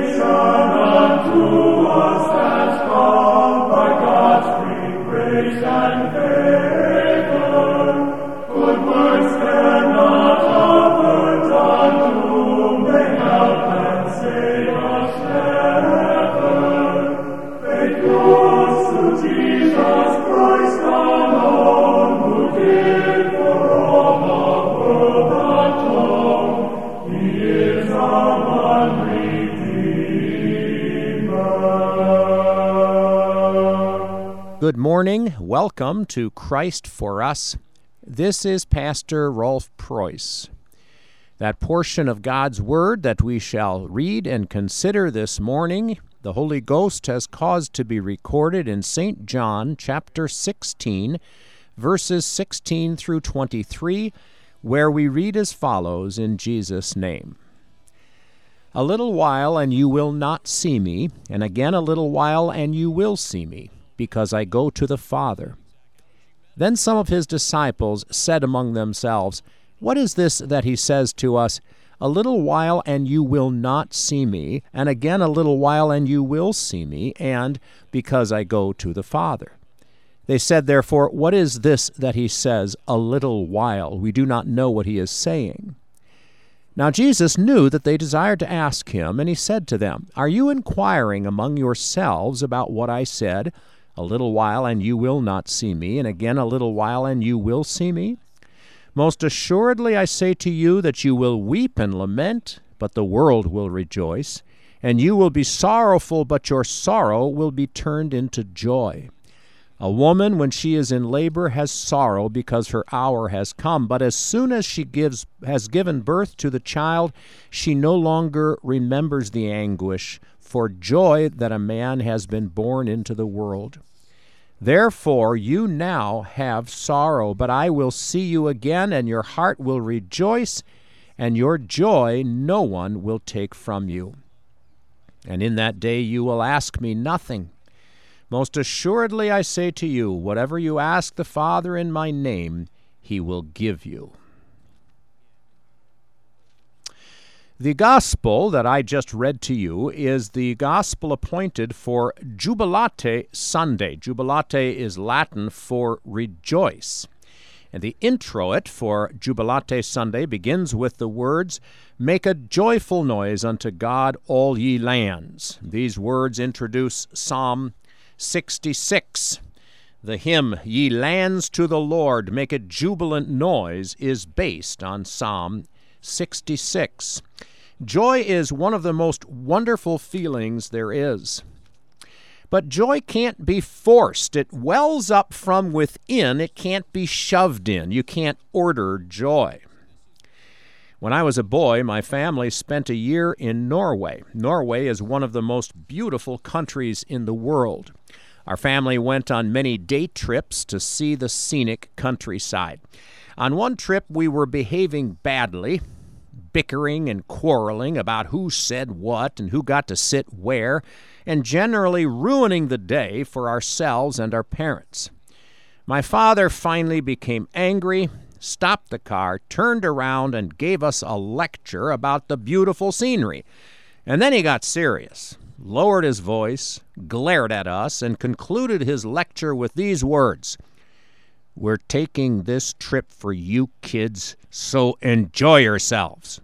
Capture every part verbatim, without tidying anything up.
Good morning. Welcome to Christ for Us. This is Pastor Rolf Preuss. That portion of God's Word that we shall read and consider this morning, the Holy Ghost has caused to be recorded in Saint John chapter sixteen, verses sixteen through twenty-three, where we read as follows in Jesus' name. A little while, and you will not see me, and again a little while, and you will see me, because I go to the Father. Then some of his disciples said among themselves, What is this that he says to us, A little while, and you will not see me, and again a little while, and you will see me, and because I go to the Father? They said, therefore, What is this that he says, A little while? We do not know what he is saying. Now Jesus knew that they desired to ask him, and he said to them, Are you inquiring among yourselves about what I said, A little while, and you will not see me, and again a little while, and you will see me? Most assuredly I say to you that you will weep and lament, but the world will rejoice, and you will be sorrowful, but your sorrow will be turned into joy. A woman, when she is in labor, has sorrow because her hour has come, but as soon as she gives has given birth to the child, she no longer remembers the anguish for joy that a man has been born into the world. Therefore you now have sorrow, but I will see you again, and your heart will rejoice, and your joy no one will take from you. And in that day you will ask me nothing. Most assuredly I say to you, whatever you ask the Father in my name, he will give you. The gospel that I just read to you is the gospel appointed for Jubilate Sunday. Jubilate is Latin for rejoice. And the introit for Jubilate Sunday begins with the words, Make a joyful noise unto God, all ye lands. These words introduce Psalm sixty-six. The hymn, Ye lands to the Lord, make a jubilant noise, is based on Psalm sixty-six. Joy is one of the most wonderful feelings there is. But joy can't be forced. It wells up from within. It can't be shoved in. You can't order joy. When I was a boy, my family spent a year in Norway. Norway is one of the most beautiful countries in the world. Our family went on many day trips to see the scenic countryside. On one trip, we were behaving badly, bickering and quarreling about who said what and who got to sit where, and generally ruining the day for ourselves and our parents. My father finally became angry, stopped the car, turned around, and gave us a lecture about the beautiful scenery. And then he got serious, lowered his voice, glared at us, and concluded his lecture with these words, We're taking this trip for you kids, so enjoy yourselves.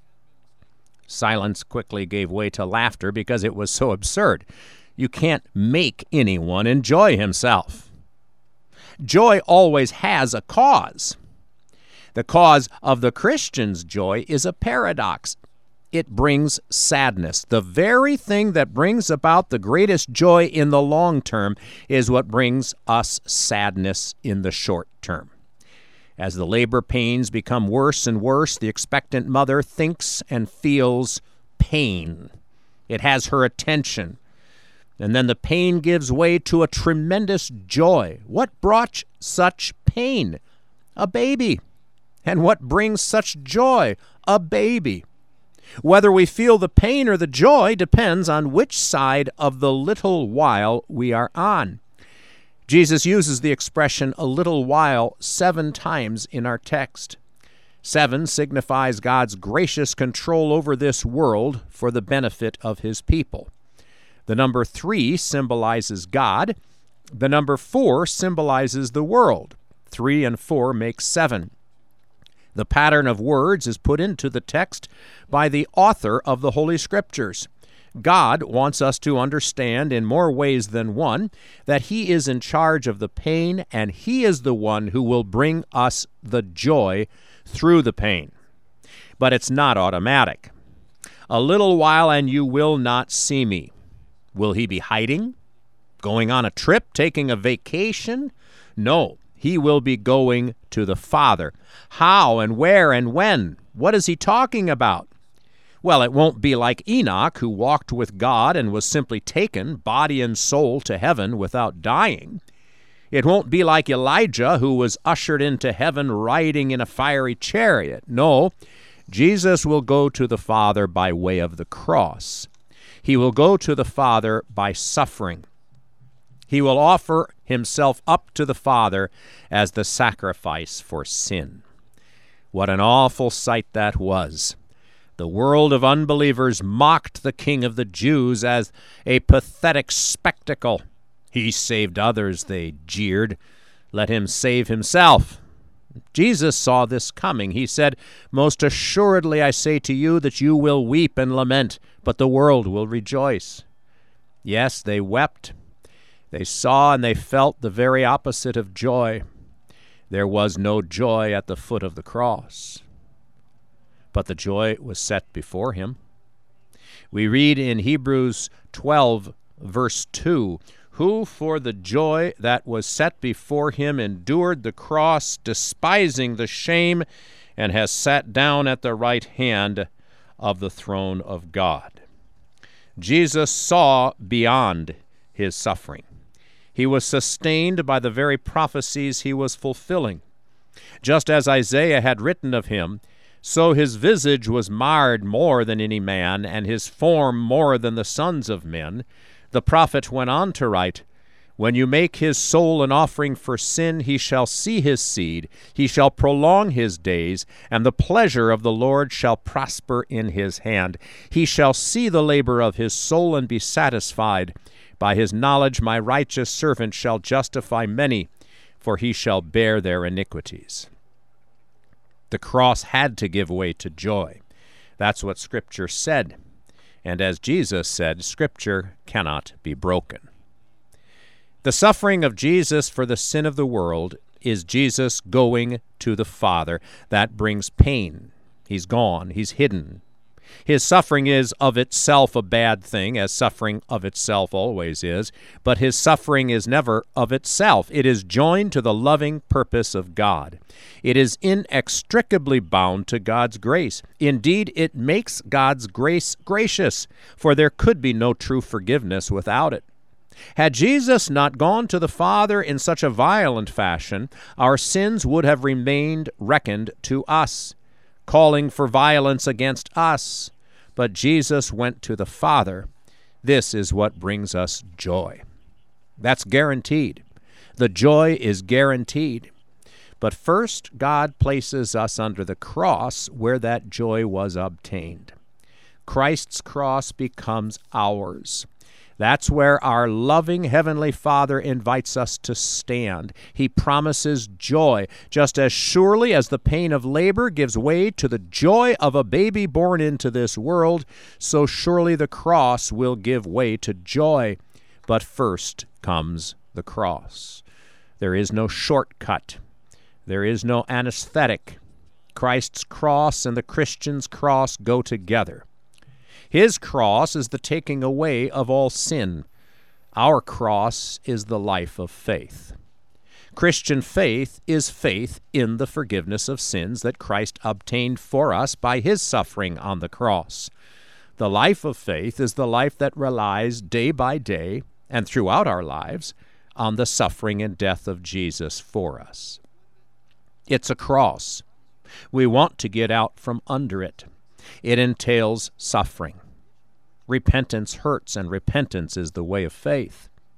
Silence quickly gave way to laughter because it was so absurd. You can't make anyone enjoy himself. Joy always has a cause. The cause of the Christian's joy is a paradox. It brings sadness. The very thing that brings about the greatest joy in the long term is what brings us sadness in the short term. As the labor pains become worse and worse, the expectant mother thinks and feels pain. It has her attention. And then the pain gives way to a tremendous joy. What brought such pain? A baby. And what brings such joy? A baby. Whether we feel the pain or the joy depends on which side of the little while we are on. Jesus uses the expression a little while seven times in our text. Seven signifies God's gracious control over this world for the benefit of his people. The number three symbolizes God. The number four symbolizes the world. Three and four make seven. The pattern of words is put into the text by the author of the Holy Scriptures. God wants us to understand in more ways than one that he is in charge of the pain, and he is the one who will bring us the joy through the pain. But it's not automatic. A little while and you will not see me. Will he be hiding? Going on a trip? Taking a vacation? No, he will be going to the Father. How and where and when? What is he talking about? Well, it won't be like Enoch, who walked with God and was simply taken, body and soul, to heaven without dying. It won't be like Elijah, who was ushered into heaven riding in a fiery chariot. No, Jesus will go to the Father by way of the cross. He will go to the Father by suffering. He will offer himself up to the Father as the sacrifice for sin. What an awful sight that was! The world of unbelievers mocked the King of the Jews as a pathetic spectacle. He saved others, they jeered. Let him save himself. Jesus saw this coming. He said, "Most assuredly I say to you that you will weep and lament, but the world will rejoice." Yes, they wept. They saw and they felt the very opposite of joy. There was no joy at the foot of the cross, but the joy was set before him. We read in Hebrews twelve, verse two, "Who for the joy that was set before him endured the cross, despising the shame, and has sat down at the right hand of the throne of God." Jesus saw beyond his suffering. He was sustained by the very prophecies he was fulfilling. Just as Isaiah had written of him, so his visage was marred more than any man, and his form more than the sons of men. The prophet went on to write, "When you make his soul an offering for sin, he shall see his seed, he shall prolong his days, and the pleasure of the Lord shall prosper in his hand. He shall see the labor of his soul and be satisfied. By his knowledge my righteous servant shall justify many, for he shall bear their iniquities." The cross had to give way to joy. That's what Scripture said. And as Jesus said, Scripture cannot be broken. The suffering of Jesus for the sin of the world is Jesus going to the Father. That brings pain. He's gone. He's hidden. His suffering is of itself a bad thing, as suffering of itself always is, but his suffering is never of itself. It is joined to the loving purpose of God. It is inextricably bound to God's grace. Indeed, it makes God's grace gracious, for there could be no true forgiveness without it. Had Jesus not gone to the Father in such a violent fashion, our sins would have remained reckoned to us, calling for violence against us. But Jesus went to the Father. This is what brings us joy. That's guaranteed. The joy is guaranteed. But first, God places us under the cross where that joy was obtained. Christ's cross becomes ours. That's where our loving Heavenly Father invites us to stand. He promises joy, just as surely as the pain of labor gives way to the joy of a baby born into this world, so surely the cross will give way to joy. But first comes the cross. There is no shortcut. There is no anesthetic. Christ's cross and the Christian's cross go together. His cross is the taking away of all sin. Our cross is the life of faith. Christian faith is faith in the forgiveness of sins that Christ obtained for us by his suffering on the cross. The life of faith is the life that relies day by day and throughout our lives on the suffering and death of Jesus for us. It's a cross. We want to get out from under it. It entails suffering. Repentance hurts, and repentance is the way of faith.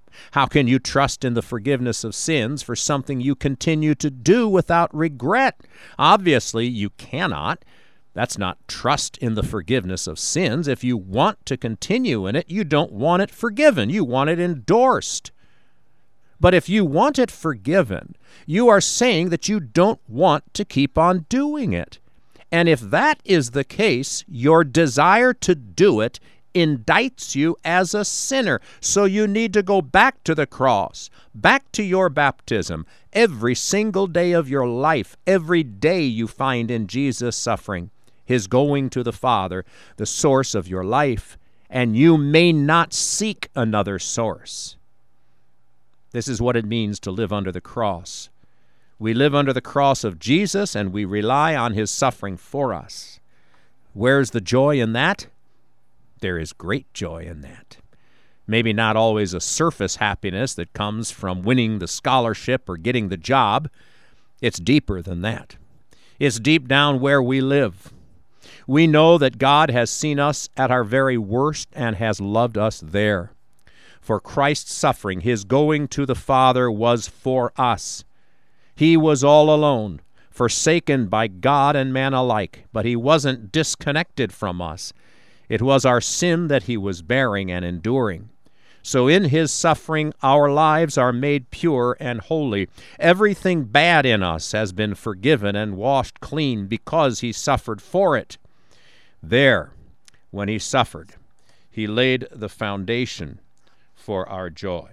How can you trust in the forgiveness of sins for something you continue to do without regret? Obviously, you cannot. That's not trust in the forgiveness of sins. If you want to continue in it, you don't want it forgiven. You want it endorsed. But if you want it forgiven, you are saying that you don't want to keep on doing it. And if that is the case, your desire to do it indicts you as a sinner. So you need to go back to the cross, back to your baptism, every single day of your life, every day you find in Jesus' suffering, His going to the Father, the source of your life, and you may not seek another source. This is what it means to live under the cross. We live under the cross of Jesus, and we rely on His suffering for us. Where's the joy in that? There is great joy in that. Maybe not always a surface happiness that comes from winning the scholarship or getting the job. It's deeper than that. It's deep down where we live. We know that God has seen us at our very worst and has loved us there. For Christ's suffering, His going to the Father, was for us. He was all alone, forsaken by God and man alike, but He wasn't disconnected from us. It was our sin that He was bearing and enduring. So in His suffering, our lives are made pure and holy. Everything bad in us has been forgiven and washed clean because He suffered for it. There, when He suffered, He laid the foundation for our joy.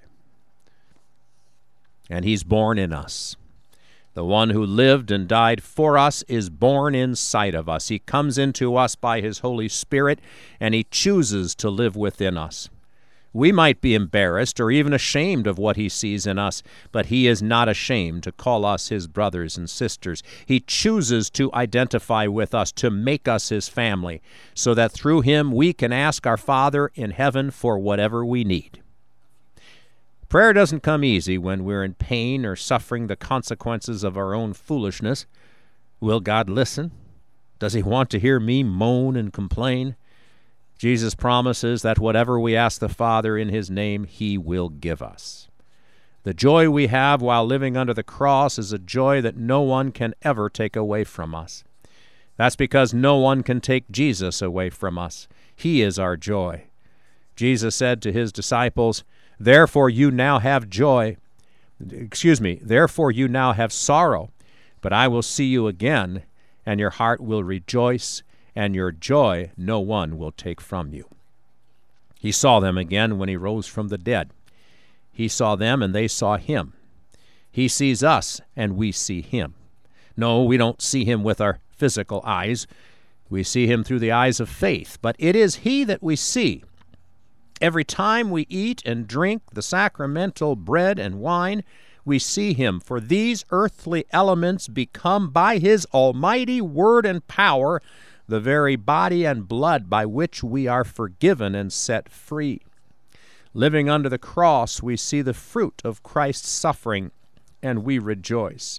And He's born in us. The one who lived and died for us is born inside of us. He comes into us by His Holy Spirit, and He chooses to live within us. We might be embarrassed or even ashamed of what He sees in us, but He is not ashamed to call us His brothers and sisters. He chooses to identify with us, to make us His family, so that through Him we can ask our Father in heaven for whatever we need. Prayer doesn't come easy when we're in pain or suffering the consequences of our own foolishness. Will God listen? Does He want to hear me moan and complain? Jesus promises that whatever we ask the Father in His name, He will give us. The joy we have while living under the cross is a joy that no one can ever take away from us. That's because no one can take Jesus away from us. He is our joy. Jesus said to His disciples, Therefore you now have joy, excuse me, therefore you now have sorrow, but I will see you again, and your heart will rejoice, and your joy no one will take from you. He saw them again when He rose from the dead. He saw them and they saw Him. He sees us and we see Him. No, we don't see Him with our physical eyes. We see Him through the eyes of faith, but it is He that we see. Every time we eat and drink the sacramental bread and wine, we see Him, for these earthly elements become by His almighty word and power the very body and blood by which we are forgiven and set free. Living under the cross, we see the fruit of Christ's suffering, and we rejoice.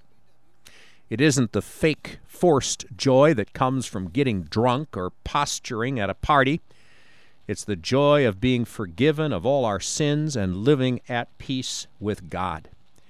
It isn't the fake, forced joy that comes from getting drunk or posturing at a party. It's the joy of being forgiven of all our sins and living at peace with God.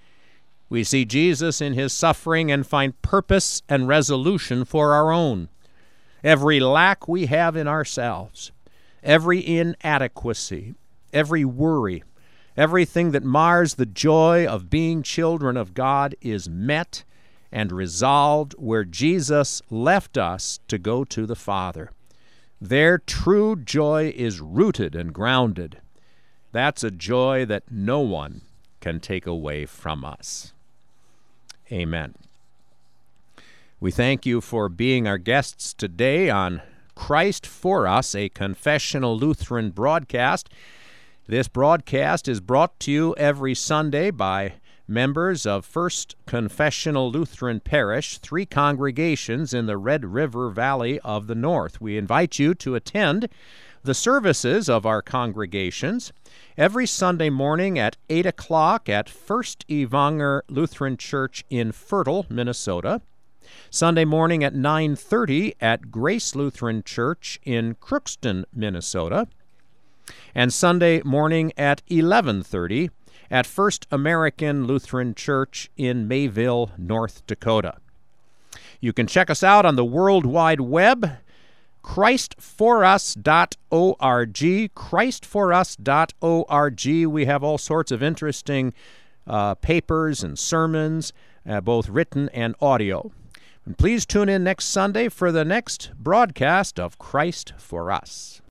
We see Jesus in His suffering and find purpose and resolution for our own. Every lack we have in ourselves, every inadequacy, every worry, everything that mars the joy of being children of God is met and resolved where Jesus left us to go to the Father. Their true joy is rooted and grounded. That's a joy that no one can take away from us. Amen. We thank you for being our guests today on Christ for Us, a confessional Lutheran broadcast. This broadcast is brought to you every Sunday by members of First Confessional Lutheran Parish, three congregations in the Red River Valley of the North. We invite you to attend the services of our congregations every Sunday morning at eight o'clock at First Evanger Lutheran Church in Fertile, Minnesota, Sunday morning at nine thirty at Grace Lutheran Church in Crookston, Minnesota, and Sunday morning at eleven thirty at First American Lutheran Church in Mayville, North Dakota. You can check us out on the World Wide Web, Christ for us dot org, Christ for us dot org. We have all sorts of interesting uh, papers and sermons, uh, both written and audio. And please tune in next Sunday for the next broadcast of Christ for Us.